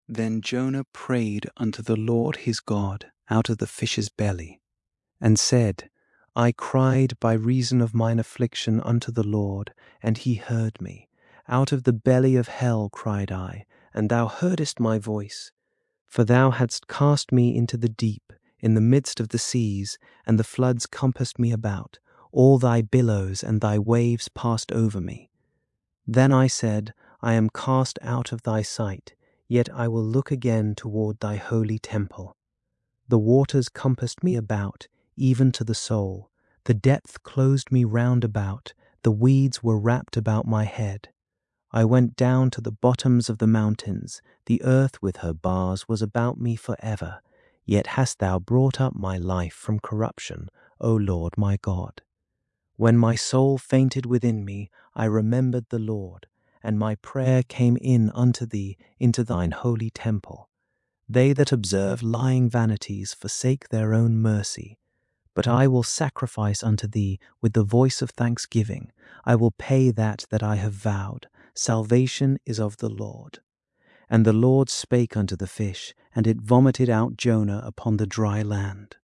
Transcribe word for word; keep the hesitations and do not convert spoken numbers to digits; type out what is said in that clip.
Then Jonah prayed unto the Lord his God out of the fish's belly, and said, I cried by reason of mine affliction unto the Lord, and he heard me. Out of the belly of hell cried I, and thou heardest my voice. For thou hadst cast me into the deep, in the midst of the seas, and the floods compassed me about. All thy billows and thy waves passed over me. Then I said, I am cast out of thy sight, yet I will look again toward thy holy temple. The waters compassed me about, even to the soul. The depth closed me round about, the weeds were wrapped about my head. I went down to the bottoms of the mountains, the earth with her bars was about me for ever. Yet hast thou brought up my life from corruption, O Lord my God. When my soul fainted within me, I remembered the Lord, and my prayer came in unto thee into thine holy temple. They that observe lying vanities forsake their own mercy. But I will sacrifice unto thee with the voice of thanksgiving. I will pay that that I have vowed. Salvation is of the Lord. And the Lord spake unto the fish, and it vomited out Jonah upon the dry land.